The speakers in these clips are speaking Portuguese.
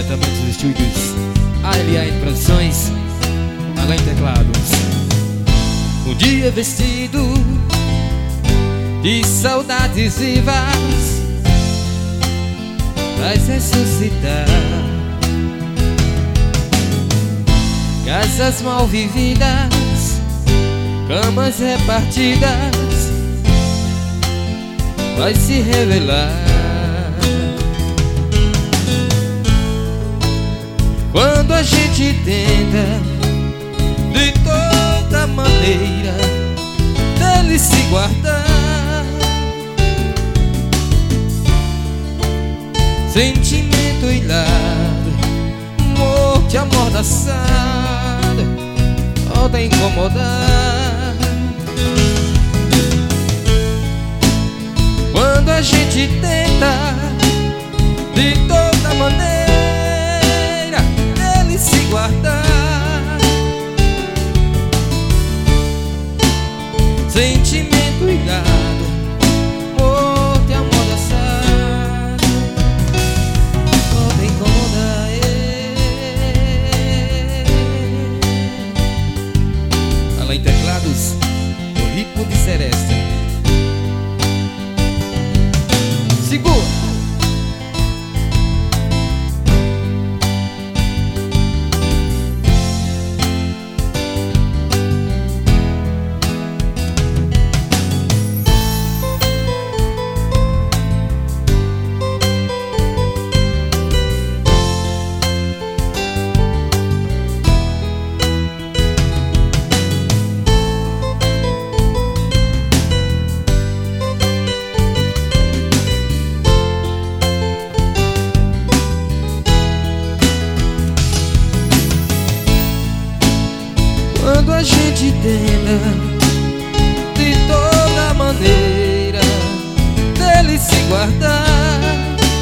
diretamente dos estúdios ALN Produções, Alain Teclados. Um dia vestido de saudades vivas, vais ressuscitar. Casas mal vividas, camas repartidas, vai se revelar. Quando a gente tenta de toda maneira dele se guardar, sentimento hilado, morte amordaçada, volta a incomodar. Quando a gente tenta de toda maneira dele se guardar, sentimento ilhado, morte amordaçada, volta a incomodar. Alain Teclados, o ritmo de Seresta. Segura! Quando a gente tenta de toda maneira dele se guardar,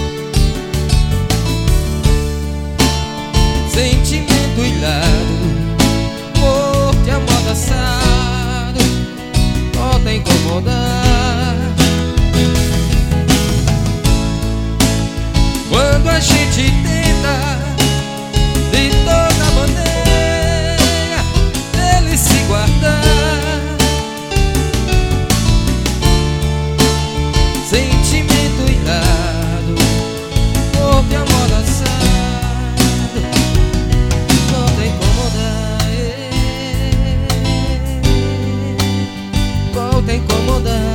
sentimento ilhado, morte amordaçado, volta a incomodar. Quando a gente tenta de toda maneira se guardar, sentimento ilhado, morte amordaçado, volta a incomodar, volta a incomodar.